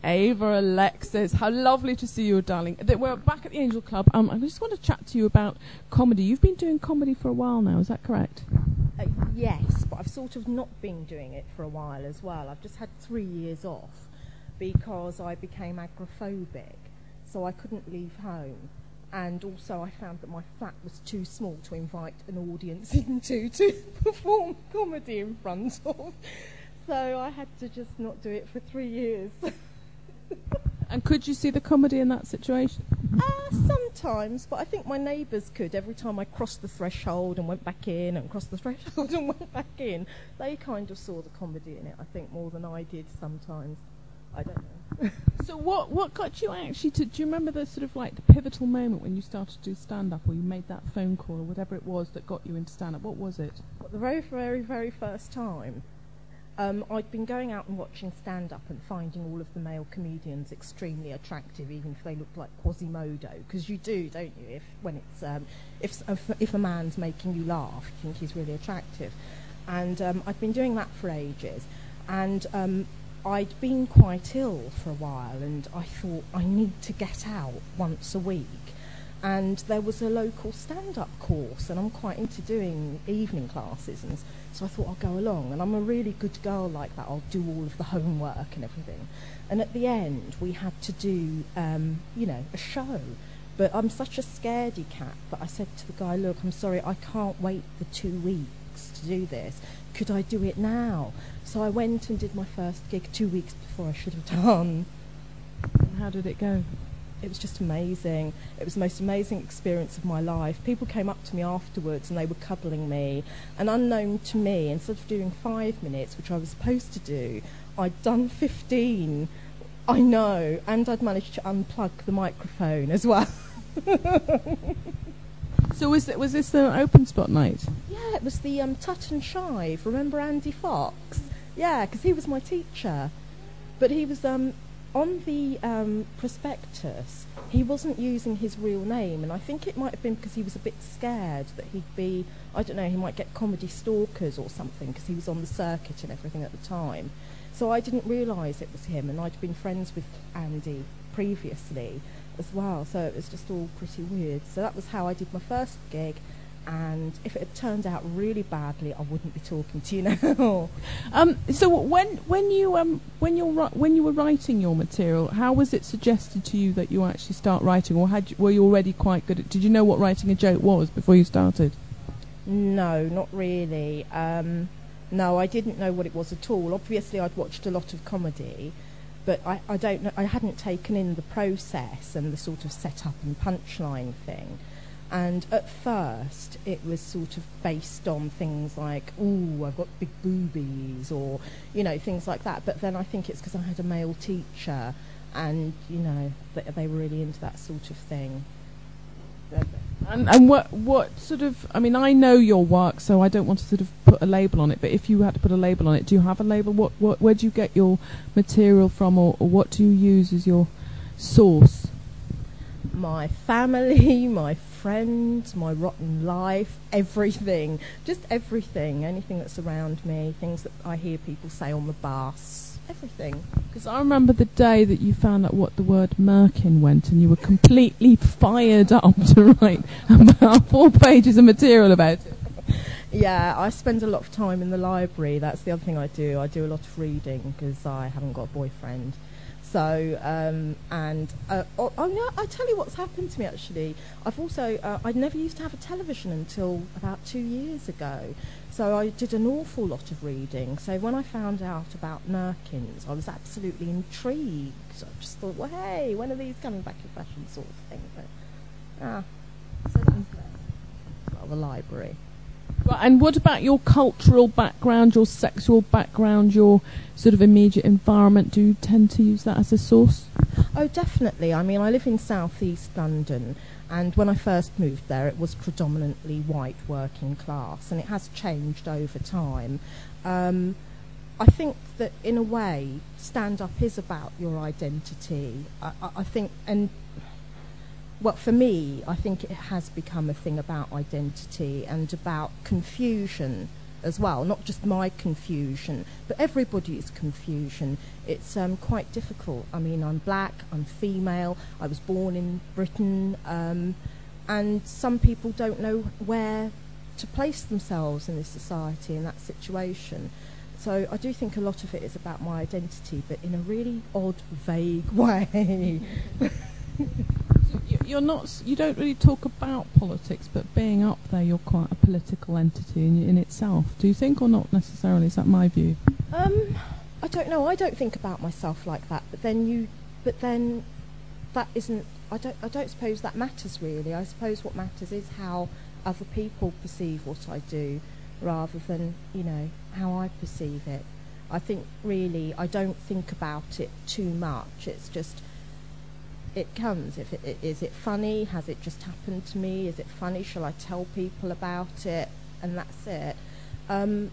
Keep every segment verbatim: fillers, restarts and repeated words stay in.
Ava Alexis, how lovely to see you, darling. Th- We're back at the Angel Club. Um, I just want to chat to you about comedy. You've been doing comedy for a while now, is that correct? Uh, yes, but I've sort of not been doing it for a while as well. I've just had three years off because I became agoraphobic, so I couldn't leave home. And also I found that my flat was too small to invite an audience into to perform comedy in front of. So I had to just not do it for three years. And could you see the comedy in that situation? Uh, sometimes, but I think my neighbours could. Every time I crossed the threshold and went back in and crossed the threshold and went back in, they kind of saw the comedy in it, I think, more than I did sometimes. I don't know. So what what got you actually to, do you remember the sort of like the pivotal moment when you started to do stand-up, or you made that phone call or whatever it was that got you into stand-up? What was it? Well, the very, very, very first time, um, I'd been going out and watching stand-up and finding all of the male comedians extremely attractive, even if they looked like Quasimodo, because you do, don't you, if when it's um, if, if if a man's making you laugh, you think he's really attractive. And um, I'd been doing that for ages, and um, I'd been quite ill for a while, and I thought I need to get out once a week. And there was a local stand-up course, and I'm quite into doing evening classes, and so I thought I'll go along. And I'm a really good girl like that. I'll do all of the homework and everything. And at the end, we had to do, um, you know, a show. But I'm such a scaredy cat that I said to the guy, look, I'm sorry, I can't wait the two weeks to do this. Could I do it now? So I went and did my first gig two weeks before I should have done. And how did it go? It was just amazing. It was the most amazing experience of my life. People came up to me afterwards and they were cuddling me. And unknown to me, instead of doing five minutes, which I was supposed to do, I'd done fifteen. I know. And I'd managed to unplug the microphone as well. So was it, was this the open spot night? Yeah, it was the um, Tut and Shive. Remember Andy Fox? Yeah, because he was my teacher. But he was... Um, on the um, prospectus, he wasn't using his real name, and I think it might have been because he was a bit scared that he'd be, I don't know, he might get comedy stalkers or something, because he was on the circuit and everything at the time. So I didn't realise it was him, and I'd been friends with Andy previously as well, so it was just all pretty weird. So that was how I did my first gig, and if it had turned out really badly, I wouldn't be talking to you now. Um, so when when you um when you when you were writing your material, how was it suggested to you that you actually start writing, or had you, were you already quite good at? Did you know what writing a joke was before you started? No, not really. Um, no, I didn't know what it was at all. Obviously, I'd watched a lot of comedy, but I, I don't know. I hadn't taken in the process and the sort of setup and punchline thing. And at first, it was sort of based on things like, ooh, I've got big boobies, or, you know, things like that. But then I think it's because I had a male teacher, and, you know, they, they were really into that sort of thing. And, and what what sort of, I mean, I know your work, so I don't want to sort of put a label on it, but if you had to put a label on it, do you have a label? What, what where do you get your material from, or, or what do you use as your source? My family, my friends, my rotten life, everything. Just everything. Anything that's around me, things that I hear people say on the bus, everything. Because I remember the day that you found out what the word merkin went, and you were completely fired up to write about four pages of material about it. Yeah, I spend a lot of time in the library. That's the other thing I do. I do a lot of reading because I haven't got a boyfriend. So, um, and, uh, oh, oh no, I tell you what's happened to me actually. I've also, uh, I never used to have a television until about two years ago. So I did an awful lot of reading. So when I found out about Merkins, I was absolutely intrigued. I just thought, well, hey, when are these coming back in fashion, sort of thing. But, ah, so that's part of the library. Right, and what about your cultural background, your sexual background, your sort of immediate environment? Do you tend to use that as a source? Oh, definitely. I mean, I live in South East London, and when I first moved there, it was predominantly white working class, and it has changed over time. Um, I think that, in a way, stand-up is about your identity. I, I, I think, and... Well, for me, I think it has become a thing about identity and about confusion as well, not just my confusion, but everybody's confusion. It's um, quite difficult. I mean, I'm black, I'm female, I was born in Britain, um, and some people don't know where to place themselves in this society, in that situation. So I do think a lot of it is about my identity, but in a really odd, vague way. You're not. You don't really talk about politics, but being up there, you're quite a political entity in, in itself. Do you think, or not necessarily? Is that my view? Um, I don't know. I don't think about myself like that. But then you. But then, that isn't. I don't. I don't suppose that matters really. I suppose what matters is how other people perceive what I do, rather than you know how I perceive it. I think really I don't think about it too much. It's just. It comes. If it, it is it funny? Has it just happened to me? Is it funny? Shall I tell people about it? And that's it. Um,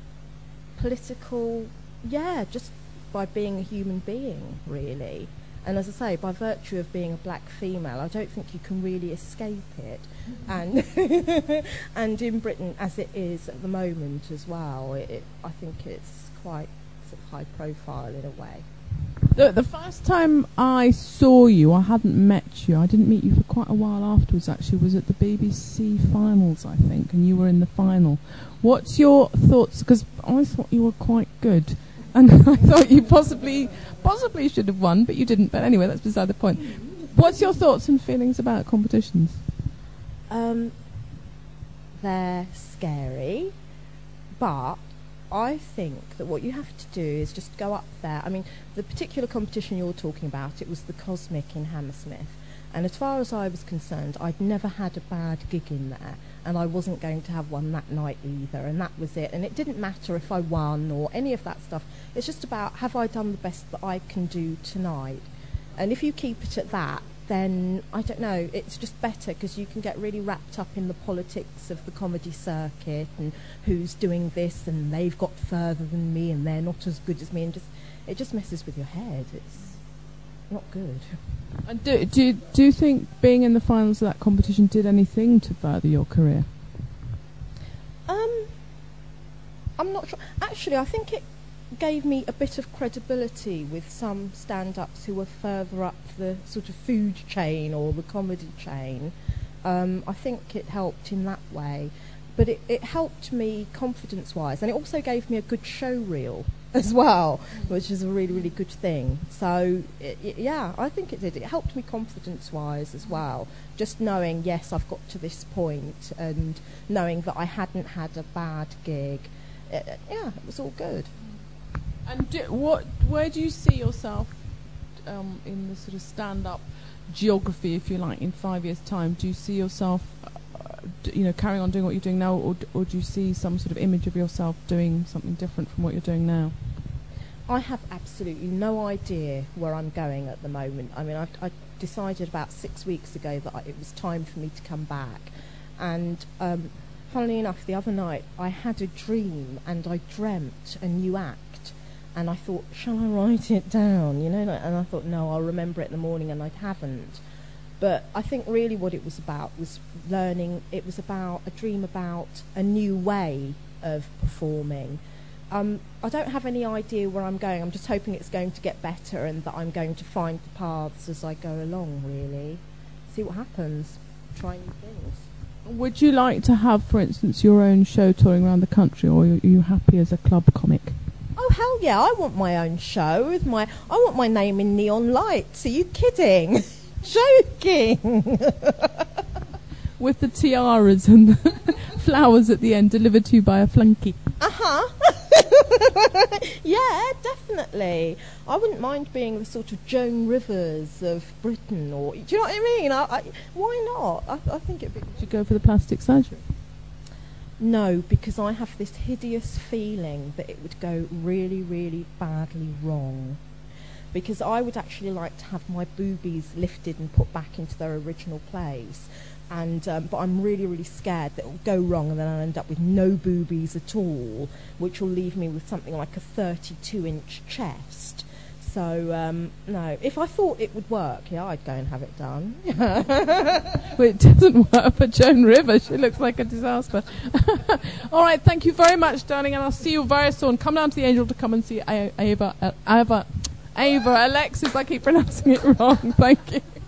political, yeah, just by being a human being, really. And as I say, by virtue of being a black female, I don't think you can really escape it. Mm-hmm. And and in Britain, as it is at the moment as well, it, it, I think it's quite sort of high profile in a way. The, the first time I saw you, I hadn't met you. I didn't meet you for quite a while afterwards, actually. Was at the B B C finals, I think, and you were in the final. What's your thoughts? Because I thought you were quite good, and I thought you possibly possibly should have won, but you didn't. But anyway, that's beside the point. What's your thoughts and feelings about competitions? Um, they're scary, but I think that what you have to do is just go up there. I mean, the particular competition you're talking about, it was the Cosmic in Hammersmith. And as far as I was concerned, I'd never had a bad gig in there. And I wasn't going to have one that night either. And that was it. And it didn't matter if I won or any of that stuff. It's just about, have I done the best that I can do tonight? And if you keep it at that, then, I don't know, it's just better because you can get really wrapped up in the politics of the comedy circuit and who's doing this and they've got further than me and they're not as good as me, and just it just messes with your head. It's not good. And do, do, you, do you think being in the finals of that competition did anything to further your career? Um, I'm not sure. Actually, I think it gave me a bit of credibility with some stand-ups who were further up the sort of food chain or the comedy chain. Um, I think it helped in that way. But it, it helped me confidence-wise. And it also gave me a good show reel as well, which is a really, really good thing. So, it, it, yeah, I think it did. It helped me confidence-wise as well. Just knowing, yes, I've got to this point, and knowing that I hadn't had a bad gig. It, yeah, it was all good. And do, what? Where do you see yourself um, in the sort of stand-up geography, if you like, in five years' time? Do you see yourself, uh, d- you know, carrying on doing what you're doing now, or, d- or do you see some sort of image of yourself doing something different from what you're doing now? I have absolutely no idea where I'm going at the moment. I mean, I, I decided about six weeks ago that I, it was time for me to come back, and um, funnily enough, the other night I had a dream and I dreamt a new act. And I thought, shall I write it down? You know, and I thought, no, I'll remember it in the morning, and I haven't. But I think really what it was about was learning. It was about a dream about a new way of performing. Um, I don't have any idea where I'm going. I'm just hoping it's going to get better and that I'm going to find the paths as I go along, really. See what happens. Try new things. Would you like to have, for instance, your own show touring around the country, or are you happy as a club comic? Oh, hell yeah, I want my own show with my, I want my name in neon lights. Are you kidding? Joking. With the tiaras and the flowers at the end delivered to you by a flunky. Uh-huh. Yeah, definitely. I wouldn't mind being the sort of Joan Rivers of Britain, or, do you know what I mean? I, I, why not? I, I think it'd be... Would you go for the plastic surgery? No, because I have this hideous feeling that it would go really, really badly wrong. Because I would actually like to have my boobies lifted and put back into their original place. And um, but I'm really, really scared that it will go wrong and then I'll end up with no boobies at all, which will leave me with something like a thirty-two inch chest. So, um, no, if I thought it would work, yeah, I'd go and have it done. Well, it doesn't work for Joan Rivers. She looks like a disaster. All right, thank you very much, darling, and I'll see you very soon. Come down to the Angel to come and see A- Ava, uh, Ava, Ava, Alexis. I keep pronouncing it wrong. Thank you.